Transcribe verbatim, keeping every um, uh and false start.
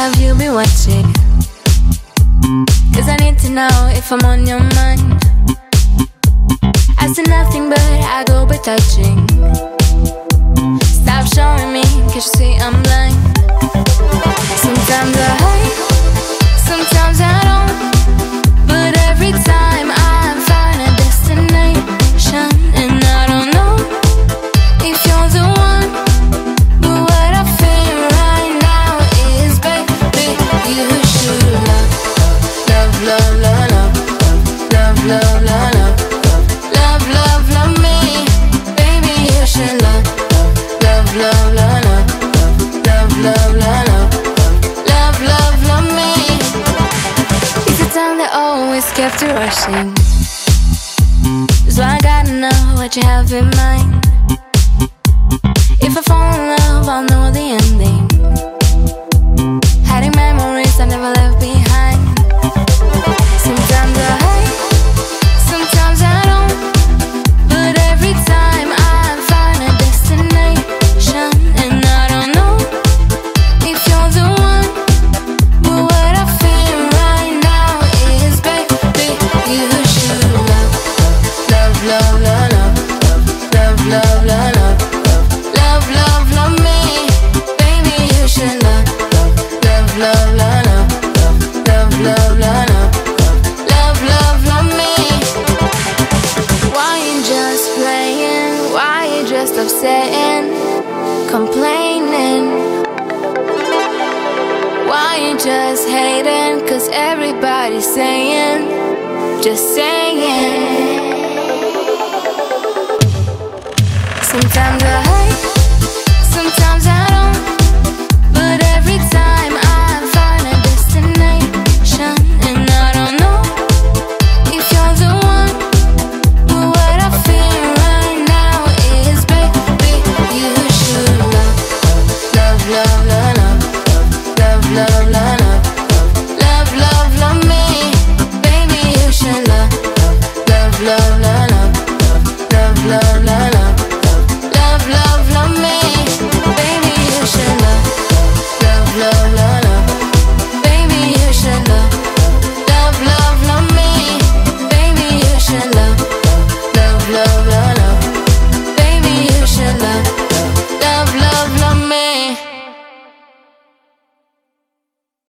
have you been watching? Cause I need to know if I'm on your mind. I see nothing but I go by touching. Stop showing me, cause you see I'm blind. Sometimes I hate, sometimes I don't. But every time I find a destination. And I don't know if you're the one. But what I feel right now is, baby, you should love, love, love, love, love, love, love, love, love. Love, love, love me, baby, you should love, love, love, love, love, love, love, love, love, love, love me. It's the time that always kept you rushing. So I gotta know what you have in mind. If I fall in love, I'll know the ending. Hiding memories I never left behind. Sometimes I hate, sometimes I don't. But every time I find a destination. And I don't know if you're the one. But what I feel right now is, baby, you should love, love, love, love, love, love, love, love, love, love, love, love me, baby, you should love, love, love, love, love, love, love, love, love, love, love me. Why you just playing? Why you just upsetting, complaining? Why you just hating? Cause everybody's saying, just saying. Sometimes I